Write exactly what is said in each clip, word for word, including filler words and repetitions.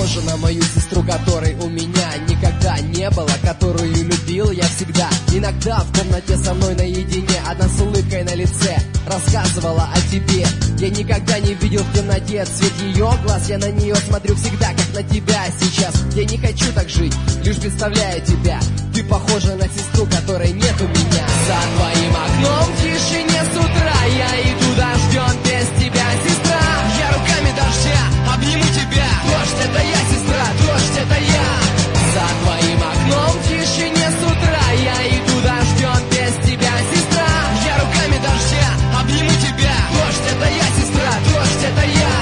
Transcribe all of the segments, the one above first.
похожа на мою сестру, которой у меня никогда не было, которую любил я всегда. Иногда в комнате со мной наедине, одна с улыбкой на лице, рассказывала о тебе. Я никогда не видел в темноте цвет ее глаз. Я на нее смотрю всегда, как на тебя сейчас. Я не хочу так жить, лишь представляю тебя. Ты похожа на сестру, которой нет у меня. За твоим окном в тишине с утра я иду дождем без тебя, сестра. Я руками дождя обниму тебя. Дождь — это я, сестра, дождь — это я. За твоим окном в тишине с утра я иду дождем без тебя, сестра. Я руками дождя обниму тебя. Дождь — это я, сестра, дождь — это я.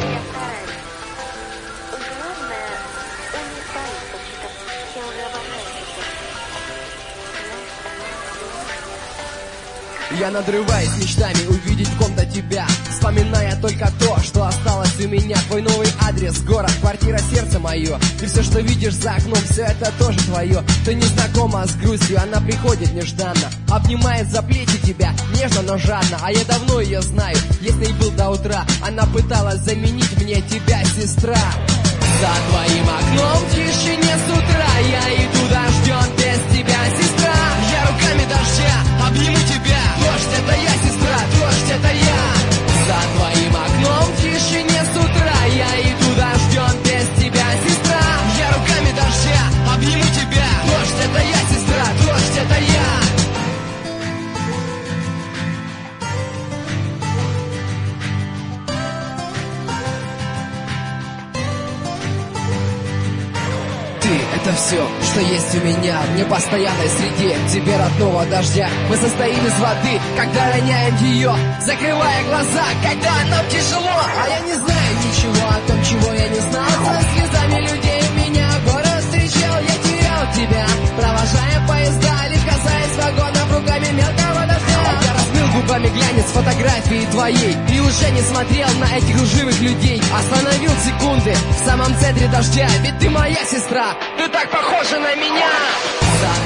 Я надрываюсь мечтами увидеть в ком-то тебя, вспоминая только то, что осталось у меня. Твой новый адрес, город, квартира, сердце мое. И все, что видишь за окном, все это тоже твое. Ты не знакома с грустью, она приходит нежданно, обнимает за плечи тебя, нежно, но жадно. А я давно ее знаю, я с ней был до утра. Она пыталась заменить мне тебя, сестра. За твоим окном в тишине с утра я иду дождем без тебя, сестра. Я руками дождя обниму тебя. Дождь — это я, сестра, дождь — это я. За твоим окном в тишине с утра я иду дождем без тебя, сестра. Я руками дождя обниму тебя. Дождь — это я, сестра, дождь — это я. Это все, что есть у меня в непостоянной среде. Тебе родного дождя. Мы состоим из воды, когда роняем ее, закрывая глаза, когда нам тяжело. А я не знаю ничего о том, чего я не знал. Со слезами людей меня город встречал. Я терял тебя, провожая поезда, лишь касаясь вагонов руками мелкого дождя. Я размыл губами глянец фотографии твоей и уже не смотрел на этих лживых людей. Остановил секунды в самом центре дождя, ведь ты моя сестра. Ты так похожа на меня. За